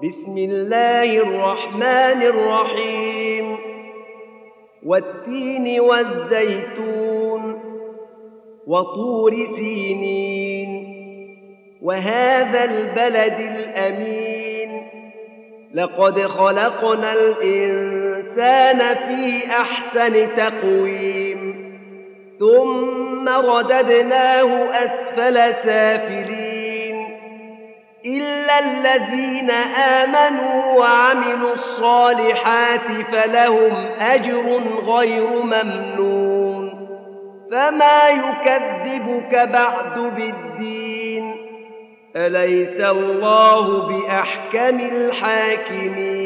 بسم الله الرحمن الرحيم والتين والزيتون وطور سينين وهذا البلد الأمين لقد خلقنا الإنسان في أحسن تقويم ثم رددناه أسفل سافلين إلا الذين آمنوا وعملوا الصالحات فلهم أجر غير ممنون فما يكذبك بعد بالدين أليس الله بأحكم الحاكمين